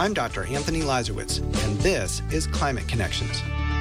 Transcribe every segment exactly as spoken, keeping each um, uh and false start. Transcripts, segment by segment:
I'm Doctor Anthony Lazarowitz, and this is Climate Connections.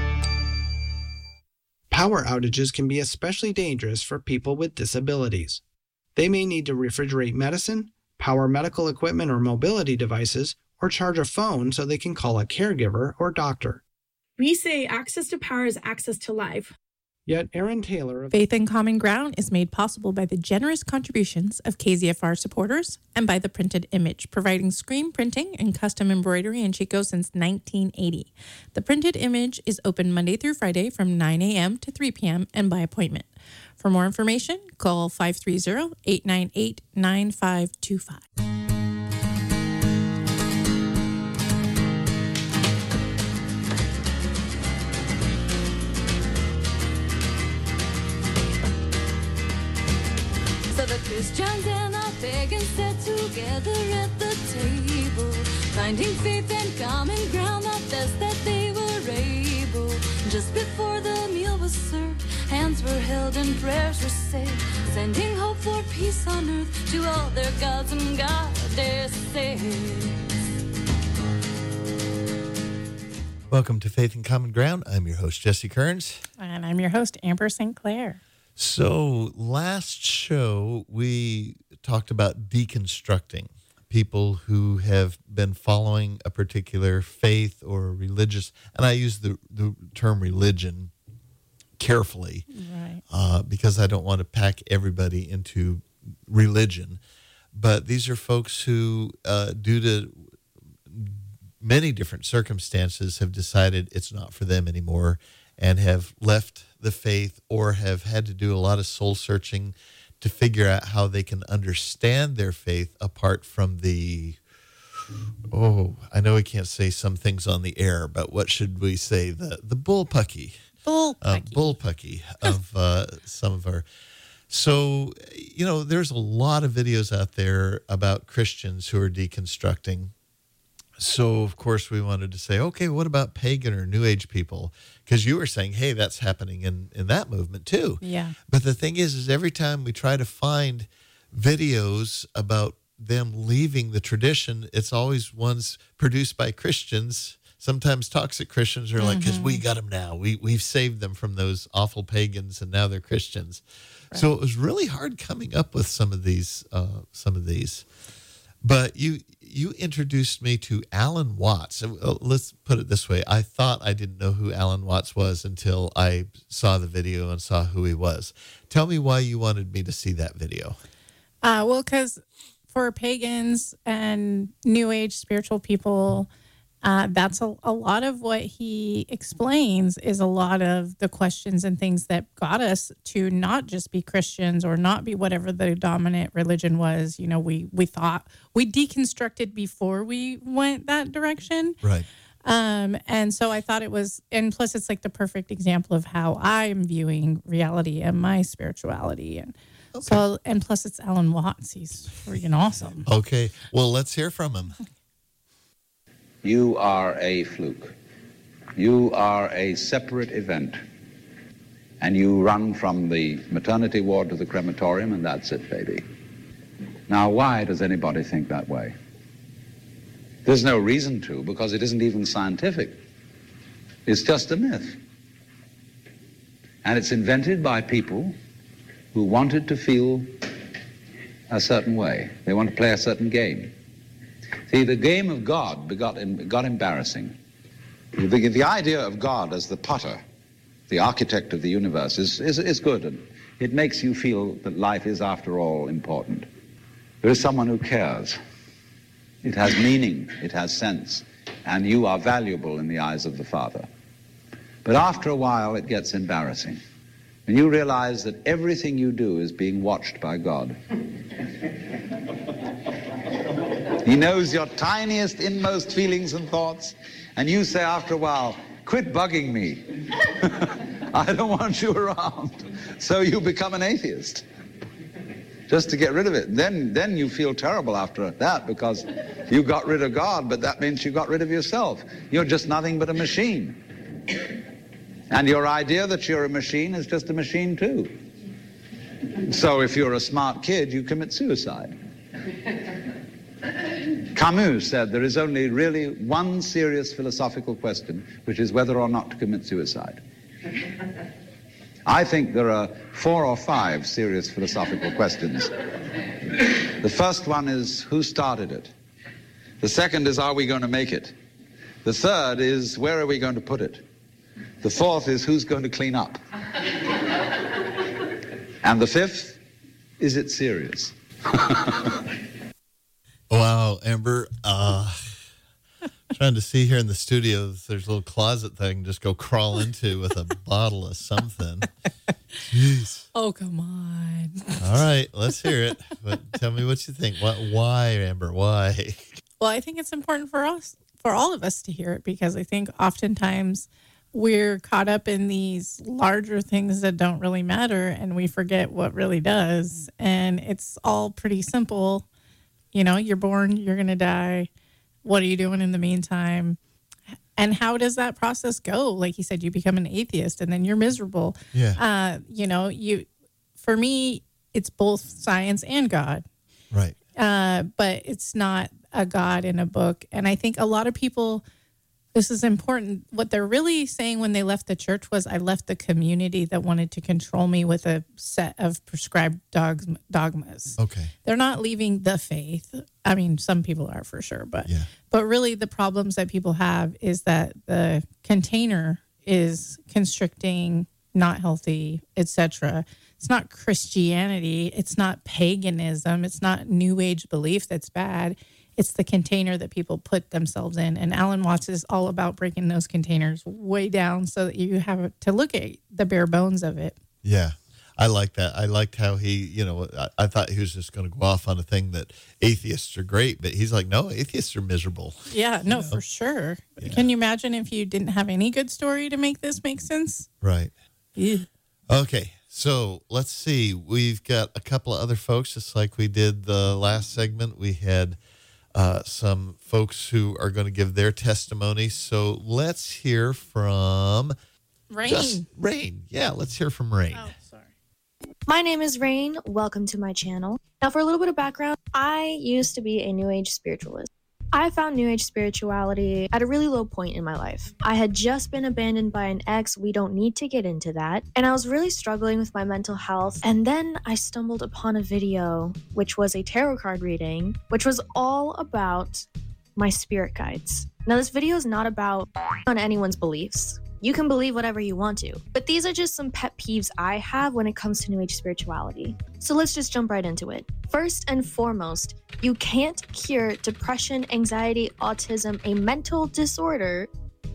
Power outages can be especially dangerous for people with disabilities. They may need to refrigerate medicine, power medical equipment or mobility devices, or charge a phone so they can call a caregiver or doctor. We say access to power is access to life. Yet Erin Taylor of Faith and Common Ground is made possible by the generous contributions of K Z F R supporters and by The Printed Image, providing screen printing and custom embroidery in Chico since nineteen eighty. The Printed Image is open Monday through Friday from nine a.m. to three p.m. and by appointment. For more information, call five three zero, eight nine eight, nine five two five. Christians and our pagans sat together at the table, finding faith and common ground, not best that they were able. Just before the meal was served, hands were held and prayers were said, sending hope for peace on earth to all their gods and goddesses. Welcome to Faith and Common Ground. I'm your host, Jesse Kearns. And I'm your host, Amber Saint Clair. So last show, we talked about deconstructing people who have been following a particular faith or religious, and I use the, the term religion carefully, right. uh, because I don't want to pack everybody into religion. But these are folks who, uh, due to many different circumstances, have decided it's not for them anymore and have left the faith or have had to do a lot of soul searching to figure out how they can understand their faith apart from the, oh, I know we can't say some things on the air, but what should we say? The the bullpucky. Bullpucky. Uh, bullpucky of uh, some of our. So, you know, there's a lot of videos out there about Christians who are deconstructing. So, of course, we wanted to say, okay, what about pagan or New Age people? Because you were saying, hey, that's happening in, in that movement too. Yeah. But the thing is, is every time we try to find videos about them leaving the tradition, it's always ones produced by Christians. Sometimes toxic Christians are like, because we got them now. We, we've saved them from those awful pagans, and now they're Christians. Right. So it was really hard coming up with some of these, uh, some of these. But you you introduced me to Alan Watts. Let's put it this way. I thought I didn't know who Alan Watts was until I saw the video and saw who he was. Tell me why you wanted me to see that video. Uh, well, because for pagans and New Age spiritual people, uh, that's a, a lot of what he explains is a lot of the questions and things that got us to not just be Christians or not be whatever the dominant religion was. You know, we, we thought we deconstructed before we went that direction. Right. Um, and so I thought it was, and plus it's like the perfect example of how I'm viewing reality and my spirituality. And okay. so, and plus it's Alan Watts. He's freaking awesome. Okay. Well, let's hear from him. You are a fluke. You are a separate event. And you run from the maternity ward to the crematorium, and that's it, baby. Now, why does anybody think that way? There's no reason to, because it isn't even scientific. It's just a myth. And it's invented by people who wanted to feel a certain way. They want to play a certain game. See, the game of God got, got embarrassing. The, the idea of God as the potter, the architect of the universe, is, is, is good. And it makes you feel that life is, after all, important. There is someone who cares. It has meaning, it has sense, and you are valuable in the eyes of the Father. But after a while, it gets embarrassing. And you realize that everything you do is being watched by God. He knows your tiniest, inmost feelings and thoughts, and you say after a while, quit bugging me. I don't want you around. So you become an atheist, just to get rid of it. Then, then you feel terrible after that, because you got rid of God, but that means you got rid of yourself. You're just nothing but a machine. And your idea that you're a machine is just a machine too. So if you're a smart kid, you commit suicide. Camus said there is only really one serious philosophical question, which is whether or not to commit suicide. I think there are four or five serious philosophical questions. The first one is, who started it? The second is, are we going to make it? The third is, where are we going to put it? The fourth is, who's going to clean up? And the fifth, is it serious? Wow, Amber. Uh, trying to see here in the studio, there's a little closet that I can just go crawl into with a bottle of something. Jeez. Oh, come on. All right, let's hear it. But tell me what you think. What? Why, Amber? Why? Well, I think it's important for us, for all of us to hear it, because I think oftentimes we're caught up in these larger things that don't really matter, and we forget what really does. And it's all pretty simple. You know, you're born, you're going to die. What are you doing in the meantime? And how does that process go? Like you said, you become an atheist and then you're miserable. Yeah. Uh, you know, you, for me, it's both science and God. Right. Uh, but it's not a God in a book. And I think a lot of people, this is important. What they're really saying when they left the church was, I left the community that wanted to control me with a set of prescribed dogs, dogmas. Okay. They're not leaving the faith. I mean, some people are for sure, but Yeah. but really the problems that people have is that the container is constricting, not healthy, et cetera. It's not Christianity. It's not paganism. It's not New Age belief that's bad. It's the container that people put themselves in. And Alan Watts is all about breaking those containers way down so that you have to look at the bare bones of it. Yeah. I like that. I liked how he, you know, I, I thought he was just going to go off on a thing that atheists are great, but he's like, no, atheists are miserable. Yeah, no, know? for sure. Yeah. Can you imagine if you didn't have any good story to make this make sense? Right. Yeah. Okay. So let's see. We've got a couple of other folks, just like we did the last segment. We had uh, some folks who are going to give their testimony. So let's hear from Rain. Just Rain. Yeah, let's hear from Rain. Oh, sorry. My name is Rain. Welcome to my channel. Now, for a little bit of background, I used to be a New Age spiritualist. I found New Age spirituality at a really low point in my life. I had just been abandoned by an ex. We don't need to get into that. And I was really struggling with my mental health. And then I stumbled upon a video, which was a tarot card reading, which was all about my spirit guides. Now, this video is not about on anyone's beliefs. You can believe whatever you want to, but these are just some pet peeves I have when it comes to New Age spirituality. So let's just jump right into it. First and foremost, you can't cure depression, anxiety, autism, a mental disorder,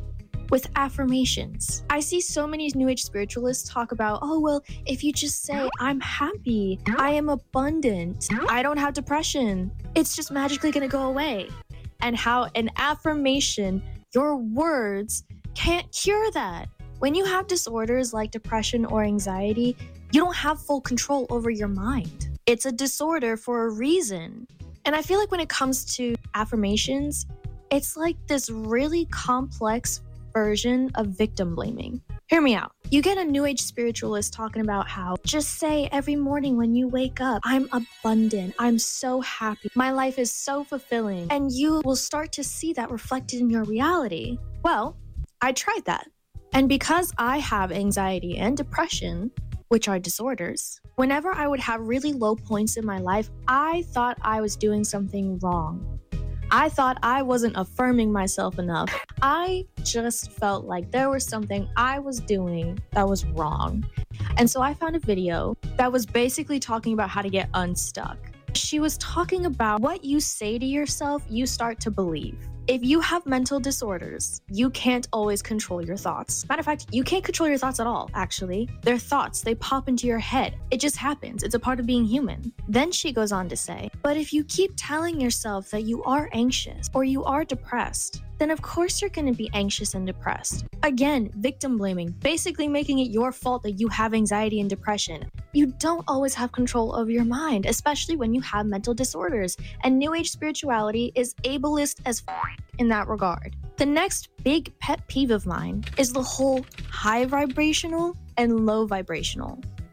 with affirmations. I see so many New Age spiritualists talk about, oh, well, if you just say, I'm happy, I am abundant, I don't have depression, it's just magically gonna go away. And how an affirmation, your words, can't cure that. When you have disorders like depression or anxiety, you don't have full control over your mind. It's a disorder for a reason. And I feel like when it comes to affirmations, it's like this really complex version of victim blaming. Hear me out. You get a New Age spiritualist talking about how just say every morning when you wake up, I'm abundant, I'm so happy, my life is so fulfilling, and you will start to see that reflected in your reality. Well, I tried that. And because I have anxiety and depression, which are disorders, whenever I would have really low points in my life, I thought I was doing something wrong. I thought I wasn't affirming myself enough. I just felt like there was something I was doing that was wrong. And so I found a video that was basically talking about how to get unstuck. She was talking about what you say to yourself, you start to believe. If you have mental disorders, you can't always control your thoughts. Matter of fact, you can't control your thoughts at all, actually. They're thoughts, they pop into your head. It just happens. It's a part of being human. Then she goes on to say, but if you keep telling yourself that you are anxious or you are depressed, then of course you're going to be anxious and depressed. Again, victim blaming, basically making it your fault that you have anxiety and depression. You don't always have control over your mind, especially when you have mental disorders. And New Age spirituality is ableist as f- in that regard. The next big pet peeve of mine is the whole high vibrational and low vibrational.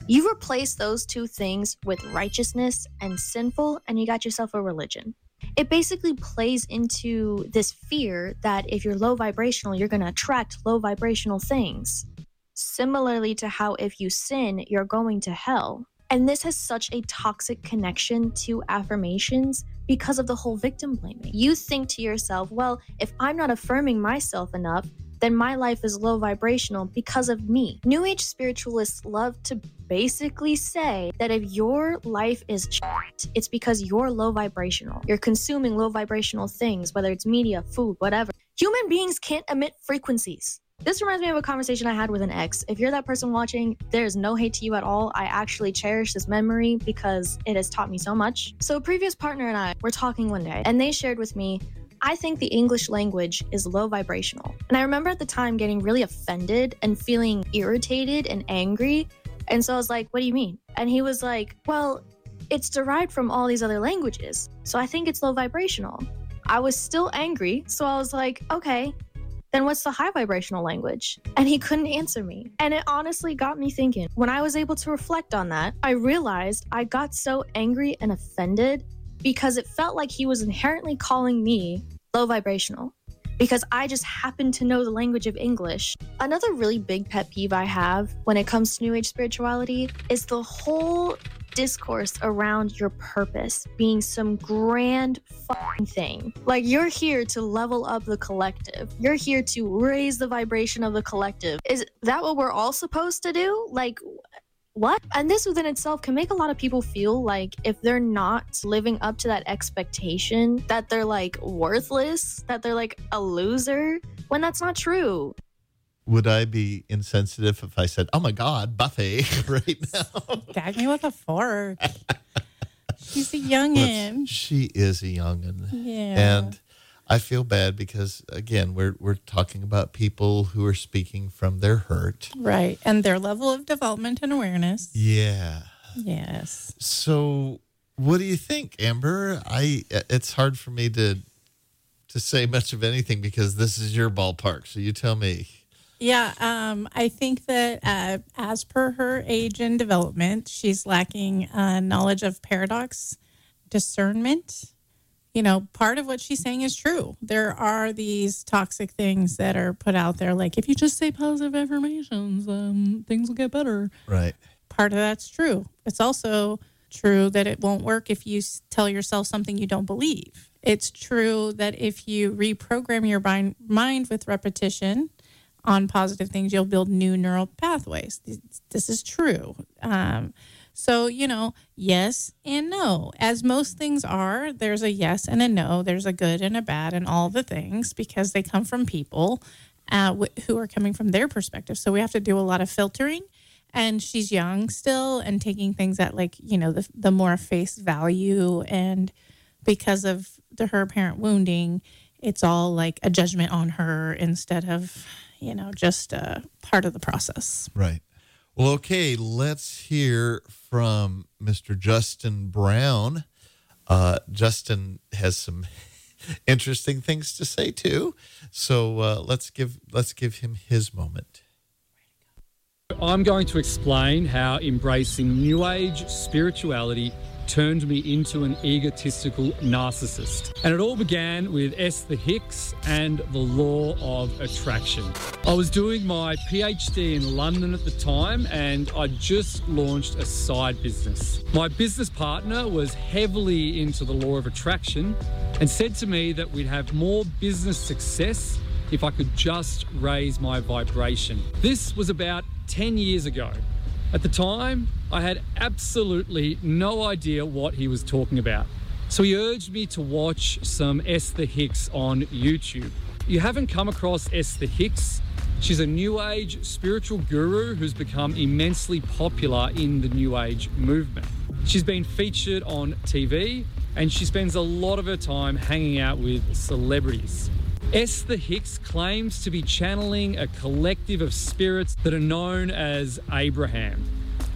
You replace those two things with righteousness and sinful, and you got yourself a religion. It basically plays into this fear that if you're low vibrational, you're going to attract low vibrational things. Similarly to how if you sin, you're going to hell. And this has such a toxic connection to affirmations because of the whole victim blaming. You think to yourself, well, if I'm not affirming myself enough, then my life is low vibrational because of me. New Age spiritualists love to basically say that if your life is shit, it's because you're low vibrational. You're consuming low vibrational things, whether it's media, food, whatever. Human beings can't emit frequencies. This reminds me of a conversation I had with an ex. If you're that person watching, there's no hate to you at all. I actually cherish this memory because it has taught me so much. So a previous partner and I were talking one day, and they shared with me, I think the English language is low vibrational. And I remember at the time getting really offended and feeling irritated and angry. And so I was like, what do you mean? And he was like, well, it's derived from all these other languages. So I think it's low vibrational. I was still angry. So I was like, okay, then what's the high vibrational language? And he couldn't answer me. And it honestly got me thinking. When I was able to reflect on that, I realized I got so angry and offended because it felt like he was inherently calling me low vibrational because I just happen to know the language of English. Another really big pet peeve I have when it comes to New Age spirituality is the whole discourse around your purpose being some grand fucking thing. Like, you're here to level up the collective. You're here to raise the vibration of the collective. Is that what we're all supposed to do? Like, what? And this within itself can make a lot of people feel like if they're not living up to that expectation, that they're like worthless, that they're like a loser, when that's not true. Would I be insensitive if I said, oh my God, Buffy, right now? Gag me with a fork. She's a youngin'. But she is a youngin'. Yeah. And I feel bad because, again, we're we're talking about people who are speaking from their hurt. Right. And their level of development and awareness. Yeah. Yes. So what do you think, Amber? I it's hard for me to to say much of anything because this is your ballpark. So you tell me. Yeah, um, I think that uh, as per her age and development, she's lacking uh, knowledge of paradox, discernment. You know, part of what she's saying is true. There are these toxic things that are put out there, like if you just say positive affirmations, um, things will get better. Right. Part of that's true. It's also true that it won't work if you tell yourself something you don't believe. It's true that if you reprogram your mind with repetition on positive things, you'll build new neural pathways. This is true. Um, so, you know, yes and no. As most things are, there's a yes and a no. There's a good and a bad and all the things because they come from people uh, wh- who are coming from their perspective. So we have to do a lot of filtering. And she's young still and taking things at like, you know, the, the more face value. And because of the, her parent wounding, it's all like a judgment on her instead of, you know, just uh, part of the process. Right. Well, okay, let's hear from Mister Justin Brown. Uh, Justin has some interesting things to say too, so uh, let's give let's give him his moment. I'm going to explain how embracing New Age spirituality turned me into an egotistical narcissist. And it all began with Esther Hicks and the law of attraction. I was doing my PhD in London at the time and I just launched a side business. My business partner was heavily into the law of attraction and said to me that we'd have more business success if I could just raise my vibration. This was about ten years ago. At the time, I had absolutely no idea what he was talking about. So he urged me to watch some Esther Hicks on YouTube. You haven't come across Esther Hicks? She's a New Age spiritual guru who's become immensely popular in the New Age movement. She's been featured on T V and she spends a lot of her time hanging out with celebrities. Esther Hicks claims to be channeling a collective of spirits that are known as Abraham.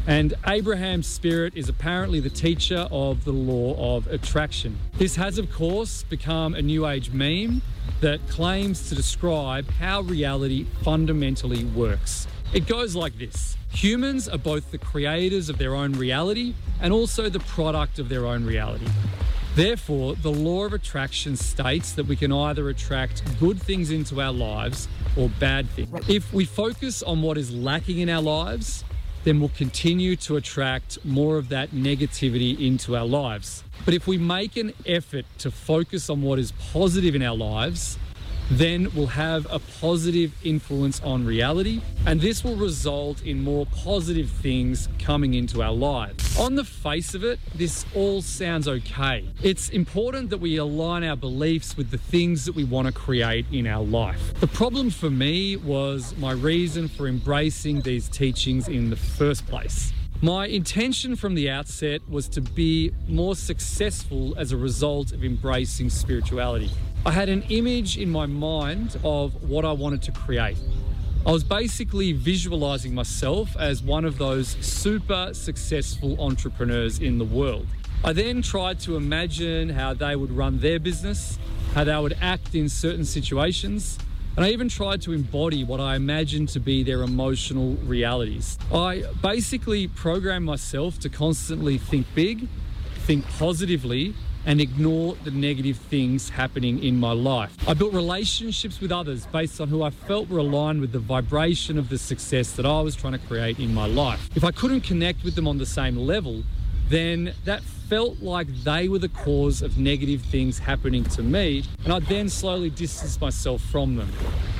And Abraham's spirit is apparently the teacher of the law of attraction. This has, of course, become a New Age meme that claims to describe how reality fundamentally works. It goes like this. Humans are both the creators of their own reality and also the product of their own reality. Therefore, the law of attraction states that we can either attract good things into our lives or bad things. If we focus on what is lacking in our lives, then we'll continue to attract more of that negativity into our lives. But if we make an effort to focus on what is positive in our lives, then we'll have a positive influence on reality, and this will result in more positive things coming into our lives. On the face of it, this all sounds okay. It's important that we align our beliefs with the things that we want to create in our life. The problem for me was my reason for embracing these teachings in the first place. My intention from the outset was to be more successful as a result of embracing spirituality. I had an image in my mind of what I wanted to create. I was basically visualizing myself as one of those super successful entrepreneurs in the world. I then tried to imagine how they would run their business, how they would act in certain situations, and I even tried to embody what I imagined to be their emotional realities. I basically programmed myself to constantly think big, think positively, and ignore the negative things happening in my life. I built relationships with others based on who I felt were aligned with the vibration of the success that I was trying to create in my life. If I couldn't connect with them on the same level, then that felt like they were the cause of negative things happening to me, and I then slowly distanced myself from them.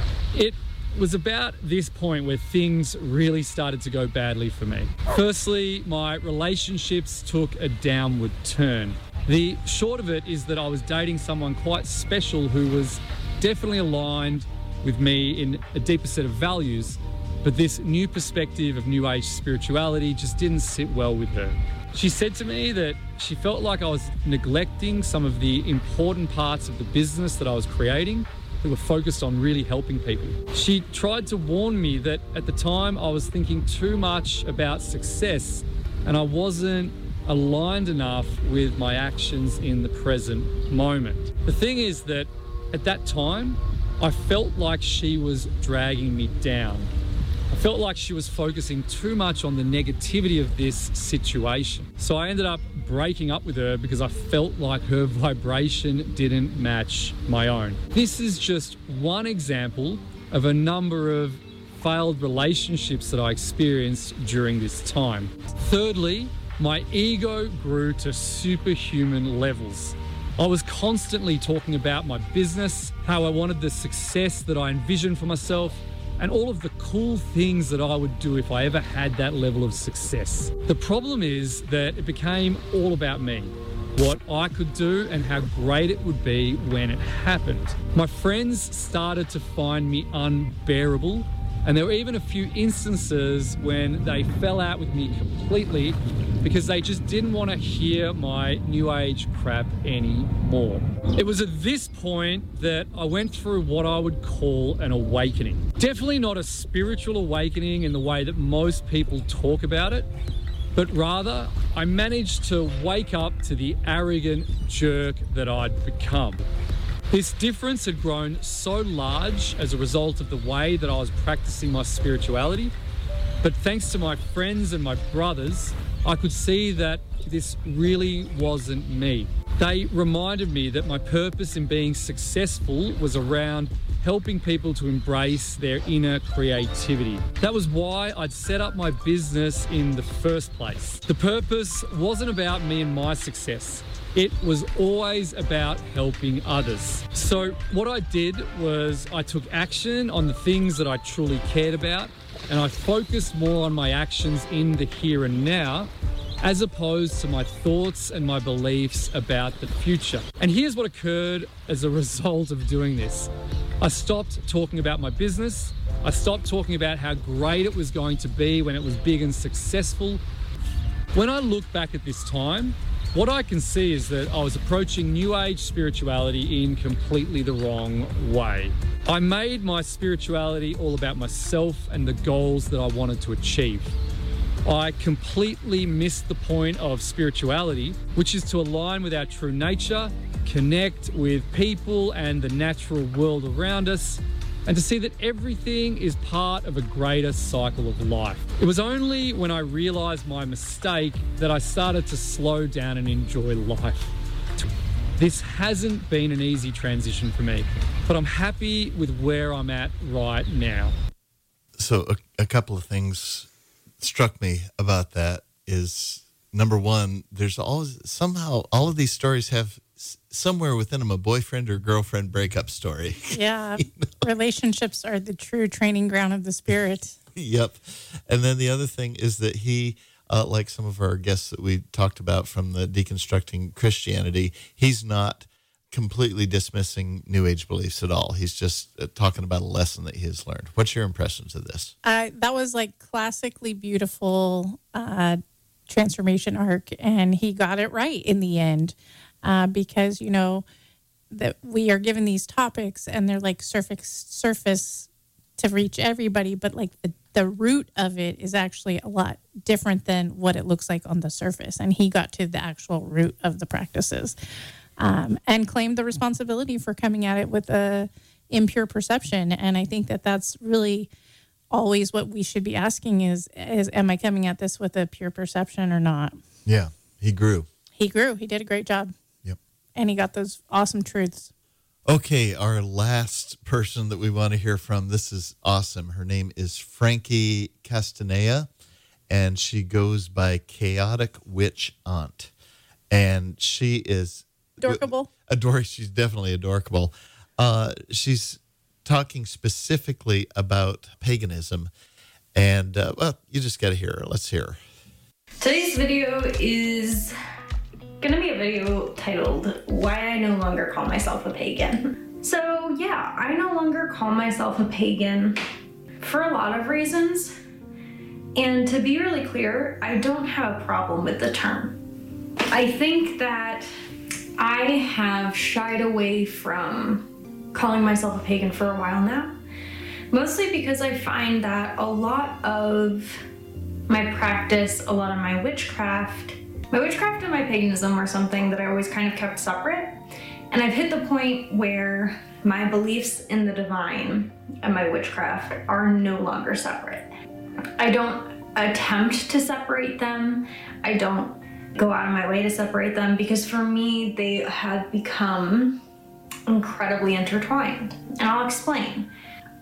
It was about this point where things really started to go badly for me. Firstly, my relationships took a downward turn. The short of it is that I was dating someone quite special who was definitely aligned with me in a deeper set of values, but this new perspective of New Age spirituality just didn't sit well with her. She said to me that she felt like I was neglecting some of the important parts of the business that I was creating that were focused on really helping people. She tried to warn me that at the time I was thinking too much about success and I wasn't aligned enough with my actions in the present moment. The thing is that at that time, I felt like she was dragging me down. I felt like she was focusing too much on the negativity of this situation. So I ended up breaking up with her because I felt like her vibration didn't match my own. This is just one example of a number of failed relationships that I experienced during this time. Thirdly, my ego grew to superhuman levels. I was constantly talking about my business, how I wanted the success that I envisioned for myself, and all of the cool things that I would do if I ever had that level of success. The problem is that it became all about me, what I could do and how great it would be when it happened. My friends started to find me unbearable, and there were even a few instances when they fell out with me completely because they just didn't want to hear my New Age crap anymore. It was at this point that I went through what I would call an awakening. Definitely not a spiritual awakening in the way that most people talk about it, but rather I managed to wake up to the arrogant jerk that I'd become. This difference had grown so large as a result of the way that I was practicing my spirituality, but thanks to my friends and my brothers, I could see that this really wasn't me. They reminded me that my purpose in being successful was around helping people to embrace their inner creativity. That was why I'd set up my business in the first place. The purpose wasn't about me and my success. It was always about helping others. So what I did was I took action on the things that I truly cared about, and I focused more on my actions in the here and now, as opposed to my thoughts and my beliefs about the future. And here's what occurred as a result of doing this. I stopped talking about my business. I stopped talking about how great it was going to be when it was big and successful. When I look back at this time, what I can see is that I was approaching New Age spirituality in completely the wrong way. I made my spirituality all about myself and the goals that I wanted to achieve. I completely missed the point of spirituality, which is to align with our true nature, connect with people and the natural world around us, and to see that everything is part of a greater cycle of life. It was only when I realized my mistake that I started to slow down and enjoy life. This hasn't been an easy transition for me, but I'm happy with where I'm at right now. So a, a couple of things struck me about that is, number one, there's always somehow all of these stories have somewhere within them a boyfriend or girlfriend breakup story. Yeah. You know? Relationships are the true training ground of the spirit. Yep. And then the other thing is that he, uh, like some of our guests that we talked about from the Deconstructing Christianity, he's not completely dismissing New Age beliefs at all. He's just uh, talking about a lesson that he has learned. What's your impressions of this? Uh, that was like classically beautiful uh, transformation arc, and he got it right in the end. Uh, because, you know, that we are given these topics and they're like surface surface to reach everybody, but like the, the root of it is actually a lot different than what it looks like on the surface. And he got to the actual root of the practices um, and claimed the responsibility for coming at it with a impure perception. And I think that that's really always what we should be asking is, is am I coming at this with a pure perception or not? Yeah, he grew. He grew. He did a great job. And he got those awesome truths. Okay, our last person that we want to hear from, this is awesome. Her name is Frankie Castaneda, and she goes by Chaotic Witch Aunt. And she is... Adorkable. Ador- she's definitely adorkable. Uh, she's talking specifically about paganism. And, uh, well, you just got to hear her. Let's hear her. Today's video is... gonna be a video titled Why I No Longer Call Myself a Pagan. So yeah, I no longer call myself a pagan for a lot of reasons. And to be really clear, I don't have a problem with the term. I think that I have shied away from calling myself a pagan for a while now. Mostly because I find that a lot of my practice, a lot of my witchcraft, My witchcraft and my paganism are something that I always kind of kept separate. And I've hit the point where my beliefs in the divine and my witchcraft are no longer separate. I don't attempt to separate them. I don't go out of my way to separate them because for me, they have become incredibly intertwined. And I'll explain.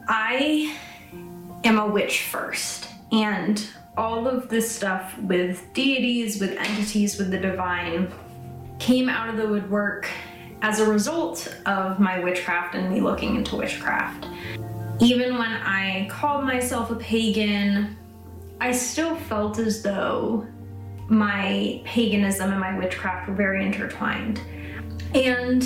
I am a witch first, and all of this stuff with deities, with entities, with the divine came out of the woodwork as a result of my witchcraft and me looking into witchcraft. Even when I called myself a pagan, I still felt as though my paganism and my witchcraft were very intertwined. And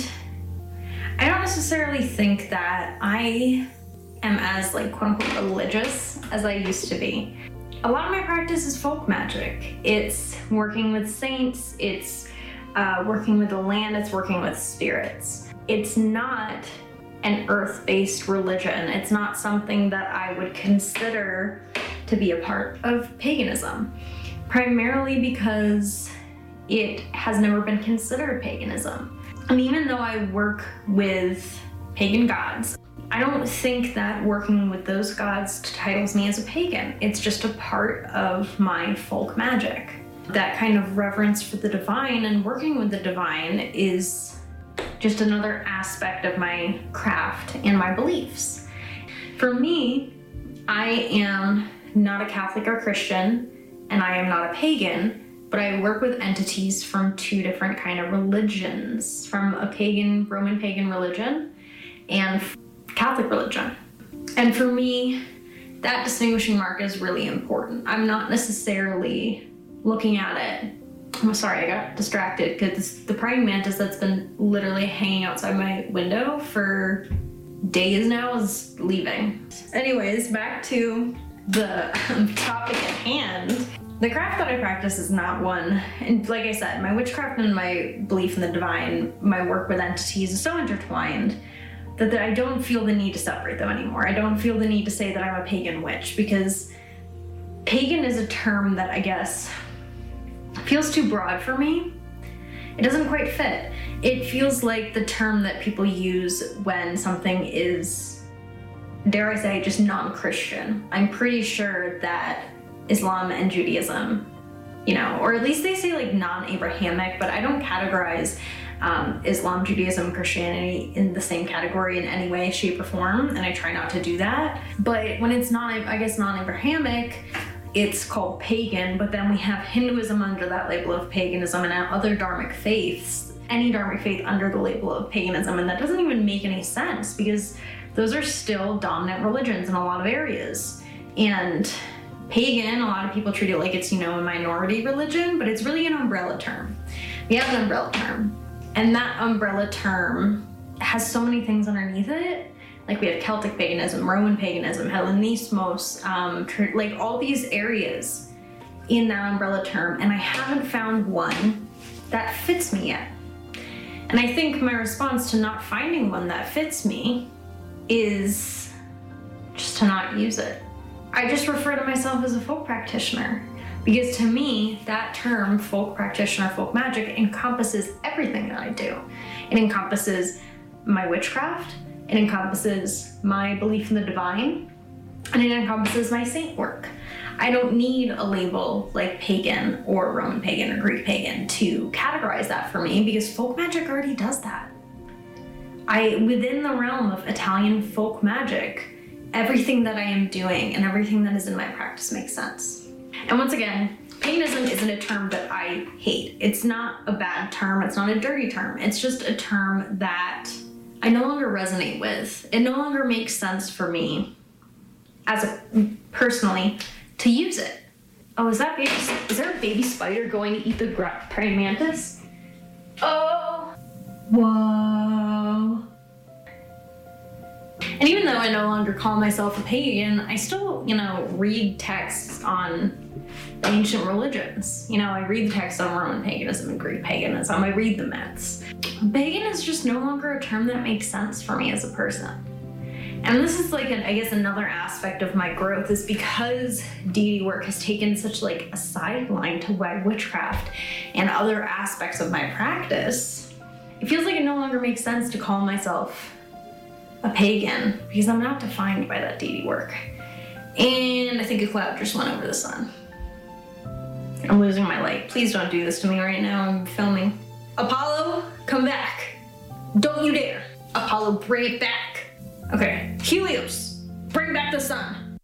I don't necessarily think that I am as like quote unquote religious as I used to be. A lot of my practice is folk magic. It's working with saints, it's uh, working with the land, it's working with spirits. It's not an earth-based religion. It's not something that I would consider to be a part of paganism, primarily because it has never been considered paganism. And even though I work with pagan gods, I don't think that working with those gods titles me as a pagan. It's just a part of my folk magic. That kind of reverence for the divine and working with the divine is just another aspect of my craft and my beliefs. For me, I am not a Catholic or Christian, and I am not a pagan, but I work with entities from two different kind of religions, from a pagan, Roman pagan religion and Catholic religion. And for me, that distinguishing mark is really important. I'm not necessarily looking at it. I'm sorry, I got distracted because the praying mantis that's been literally hanging outside my window for days now is leaving. Anyways, back to the um, topic at hand. The craft that I practice is not one, and like I said, my witchcraft and my belief in the divine, my work with entities is so intertwined that, that I don't feel the need to separate them anymore. I don't feel the need to say that I'm a pagan witch because pagan is a term that I guess feels too broad for me. It doesn't quite fit. It feels like the term that people use when something is, dare I say, just non-Christian. I'm pretty sure that Islam and Judaism, you know, or at least they say like non-Abrahamic, but I don't categorize um, Islam, Judaism, Christianity in the same category in any way, shape, or form, and I try not to do that. But when it's not, I guess, non-Abrahamic, it's called pagan, but then we have Hinduism under that label of paganism and other dharmic faiths, any dharmic faith under the label of paganism, and that doesn't even make any sense because those are still dominant religions in a lot of areas. And pagan, a lot of people treat it like it's, you know, a minority religion, but it's really an umbrella term. We have an umbrella term, and that umbrella term has so many things underneath it. Like we have Celtic paganism, Roman paganism, Hellenismos, um, tr- like all these areas in that umbrella term, and I haven't found one that fits me yet. And I think my response to not finding one that fits me is just to not use it. I just refer to myself as a folk practitioner because to me, that term, folk practitioner, folk magic, encompasses everything that I do. It encompasses my witchcraft, it encompasses my belief in the divine, and it encompasses my saint work. I don't need a label like pagan or Roman pagan or Greek pagan to categorize that for me because folk magic already does that. I, within the realm of Italian folk magic, everything that I am doing and everything that is in my practice makes sense. And once again, paganism isn't a term that I hate. It's not a bad term, it's not a dirty term. It's just a term that I no longer resonate with. It no longer makes sense for me as a personally to use it. Oh, is that baby, is there a baby spider going to eat the gra- praying mantis? Oh, whoa. And even though I no longer call myself a pagan, I still, you know, read texts on the ancient religions. You know, I read the texts on Roman paganism and Greek paganism. I read the myths. Pagan is just no longer a term that makes sense for me as a person. And this is like, an, I guess, another aspect of my growth is because deity work has taken such like a sideline to my witchcraft and other aspects of my practice. It feels like it no longer makes sense to call myself a pagan because I'm not defined by that deity work. And I think a cloud just went over the sun. I'm losing my light. Please don't do this to me right now. I'm filming. Apollo, come back. Don't you dare. Apollo, bring it back. Okay, Helios, bring back the sun.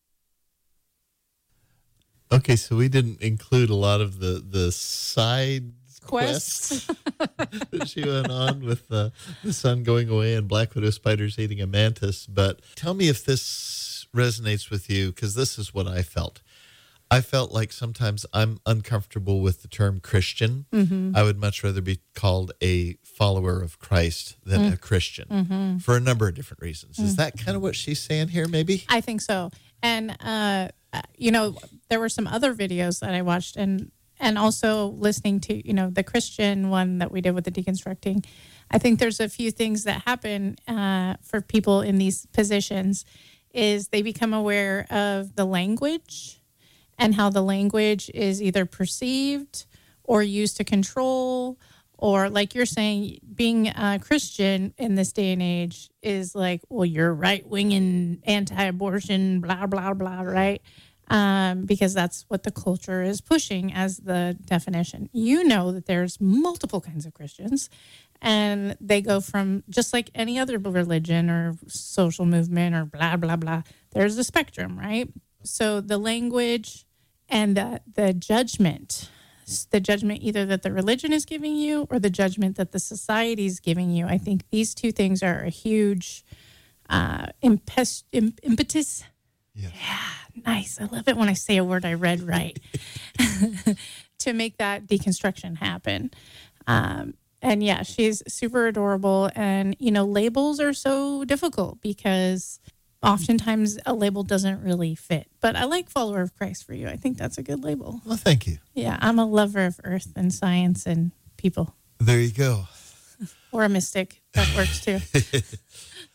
Okay, so we didn't include a lot of the, the side Quests. quests that she went on with uh, the sun going away and black widow spiders eating a mantis. But tell me if this resonates with you, because this is what I felt. I felt like sometimes I'm uncomfortable with the term Christian. Mm-hmm. I would much rather be called a follower of Christ than mm. a Christian mm-hmm. for a number of different reasons. Mm. Is that kind of what she's saying here, maybe? I think so. And, uh, you know, there were some other videos that I watched and and also listening to, you know, the Christian one that we did with the deconstructing. I think there's a few things that happen uh, for people in these positions is they become aware of the language and how the language is either perceived or used to control, or like you're saying, being a Christian in this day and age is like, well, you're right-wing and anti-abortion, blah, blah, blah, right? Um, because that's what the culture is pushing as the definition. You know that there's multiple kinds of Christians, and they go from just like any other religion or social movement or blah, blah, blah. There's a spectrum, right? So the language and the, the judgment, the judgment either that the religion is giving you or the judgment that the society is giving you. I think these two things are a huge uh, impes- imp- impetus. Yeah. yeah, nice. I love it when I say a word I read right to make that deconstruction happen. Um, and yeah, she's super adorable. And, you know, labels are so difficult because oftentimes a label doesn't really fit. But I like follower of Christ for you. I think that's a good label. Well, thank you. Yeah, I'm a lover of earth and science and people. There you go. Or a mystic. That works too.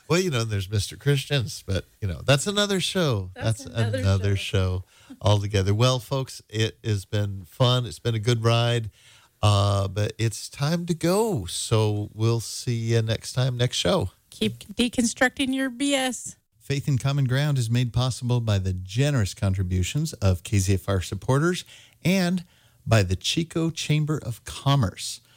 Well, you know, there's Mister Christians, but, you know, that's another show. That's, that's another, another show. show altogether. Well, folks, it has been fun. It's been a good ride, uh, but it's time to go. So we'll see you next time, next show. Keep deconstructing your B S. Faith in Common Ground is made possible by the generous contributions of K Z F R supporters and by the Chico Chamber of Commerce.